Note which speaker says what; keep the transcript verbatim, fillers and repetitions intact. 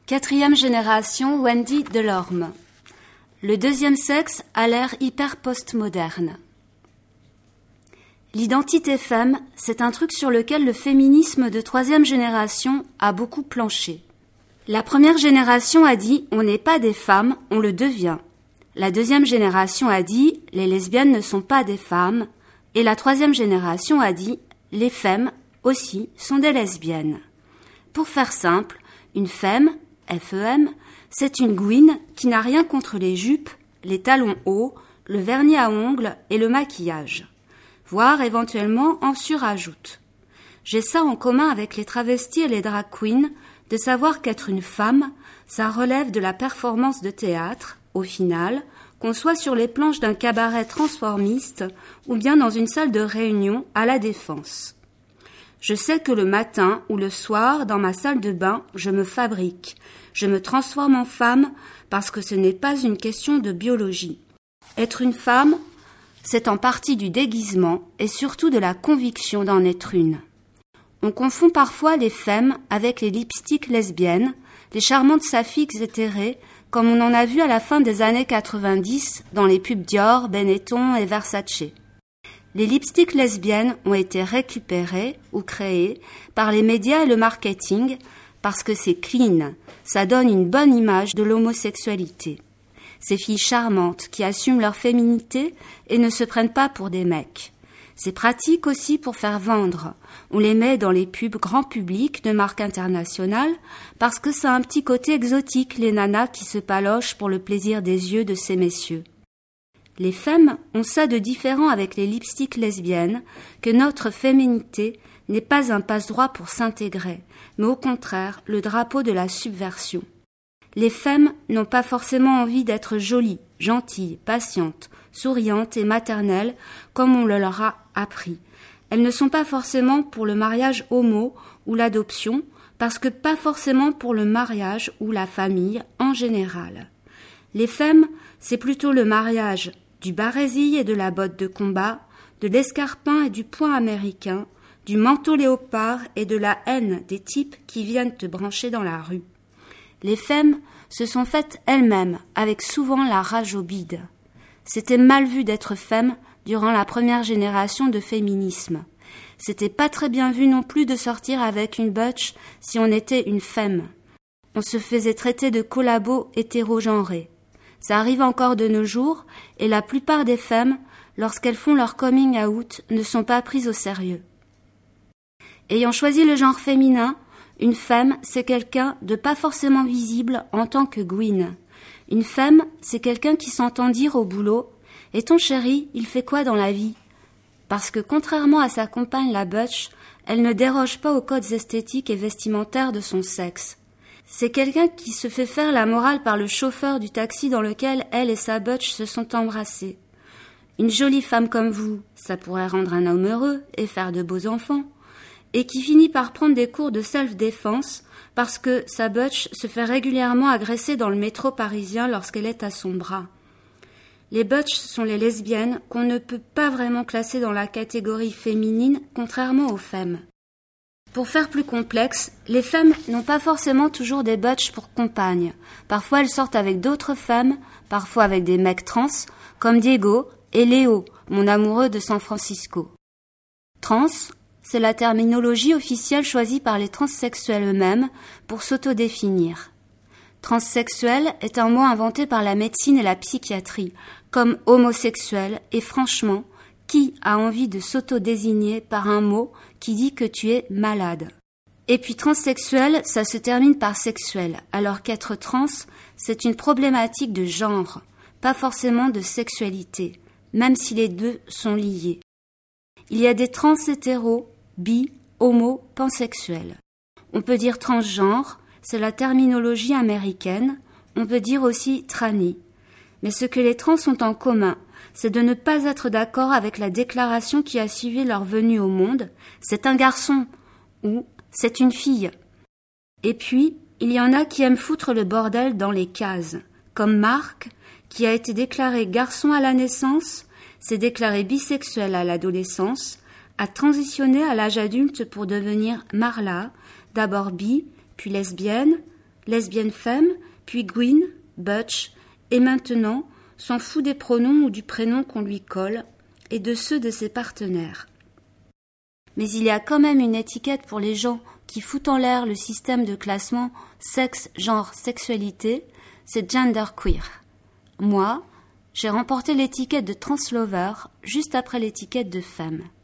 Speaker 1: Quatrième génération Wendy Delorme. Le deuxième sexe a l'air hyper postmoderne. L'identité femme, c'est un truc sur lequel le féminisme de troisième génération a beaucoup planché. La première génération a dit « on n'est pas des femmes, on le devient ». La deuxième génération a dit « les lesbiennes ne sont pas des femmes ». Et la troisième génération a dit « les femmes aussi sont des lesbiennes ». Pour faire simple, une femme, F E M, c'est une gouine qui n'a rien contre les jupes, les talons hauts, le vernis à ongles et le maquillage. Voire éventuellement en surajoute. J'ai ça en commun avec les travestis et les drag queens, de savoir qu'être une femme, ça relève de la performance de théâtre, au final, qu'on soit sur les planches d'un cabaret transformiste ou bien dans une salle de réunion à la Défense. Je sais que le matin ou le soir, dans ma salle de bain, je me fabrique, je me transforme en femme parce que ce n'est pas une question de biologie. Être une femme, c'est en partie du déguisement et surtout de la conviction d'en être une. On confond parfois les femmes avec les lipsticks lesbiennes, les charmantes saphiques éthérées, comme on en a vu à la fin des années quatre-vingt-dix dans les pubs Dior, Benetton et Versace. Les lipsticks lesbiennes ont été récupérés ou créés par les médias et le marketing parce que c'est clean, ça donne une bonne image de l'homosexualité. Ces filles charmantes qui assument leur féminité et ne se prennent pas pour des mecs. C'est pratique aussi pour faire vendre. On les met dans les pubs grand public de marques internationales parce que ça a un petit côté exotique, les nanas qui se palochent pour le plaisir des yeux de ces messieurs. Les femmes ont ça de différent avec les lipsticks lesbiennes que notre féminité n'est pas un passe-droit pour s'intégrer, mais au contraire le drapeau de la subversion. Les femmes n'ont pas forcément envie d'être jolies, gentilles, patientes, souriantes et maternelles comme on le leur a appris. Elles ne sont pas forcément pour le mariage homo ou l'adoption, parce que pas forcément pour le mariage ou la famille en général. Les femmes, c'est plutôt le mariage du barésil et de la botte de combat, de l'escarpin et du poing américain, du manteau léopard et de la haine des types qui viennent te brancher dans la rue. Les femmes se sont faites elles-mêmes, avec souvent la rage au bide. C'était mal vu d'être femme durant la première génération de féminisme. C'était pas très bien vu non plus de sortir avec une butch si on était une femme. On se faisait traiter de collabo hétérogenré. Ça arrive encore de nos jours, et la plupart des femmes, lorsqu'elles font leur coming out, ne sont pas prises au sérieux. Ayant choisi le genre féminin, une femme, c'est quelqu'un de pas forcément visible en tant que gouine. Une femme, c'est quelqu'un qui s'entend dire au boulot « Et ton chéri, il fait quoi dans la vie ?» Parce que contrairement à sa compagne la butch, elle ne déroge pas aux codes esthétiques et vestimentaires de son sexe. C'est quelqu'un qui se fait faire la morale par le chauffeur du taxi dans lequel elle et sa butch se sont embrassées. Une jolie femme comme vous, ça pourrait rendre un homme heureux et faire de beaux enfants. Et qui finit par prendre des cours de self-défense parce que sa butch se fait régulièrement agresser dans le métro parisien lorsqu'elle est à son bras. Les butch sont les lesbiennes qu'on ne peut pas vraiment classer dans la catégorie féminine, contrairement aux femmes. Pour faire plus complexe, les femmes n'ont pas forcément toujours des butch pour compagnes. Parfois elles sortent avec d'autres femmes, parfois avec des mecs trans, comme Diego et Léo, mon amoureux de San Francisco. Trans, c'est la terminologie officielle choisie par les transsexuels eux-mêmes pour s'autodéfinir. Transsexuel est un mot inventé par la médecine et la psychiatrie, comme homosexuel, et franchement, qui a envie de s'autodésigner par un mot qui dit que tu es malade? Et puis transsexuel, ça se termine par sexuel, alors qu'être trans, c'est une problématique de genre, pas forcément de sexualité, même si les deux sont liés. Il y a des trans hétéros, bi, homo, pansexuels. On peut dire transgenre, c'est la terminologie américaine, on peut dire aussi tranny. Mais ce que les trans ont en commun, c'est de ne pas être d'accord avec la déclaration qui a suivi leur venue au monde, c'est un garçon ou c'est une fille. Et puis, il y en a qui aiment foutre le bordel dans les cases, comme Marc, qui a été déclaré garçon à la naissance, s'est déclaré bisexuel à l'adolescence, a transitionné à l'âge adulte pour devenir Marla, d'abord bi, puis lesbienne, lesbienne femme, puis Gwyn, butch, et maintenant s'en fout des pronoms ou du prénom qu'on lui colle et de ceux de ses partenaires. Mais il y a quand même une étiquette pour les gens qui foutent en l'air le système de classement sexe, genre, sexualité, c'est genderqueer. Moi, j'ai remporté l'étiquette de translover juste après l'étiquette de femme.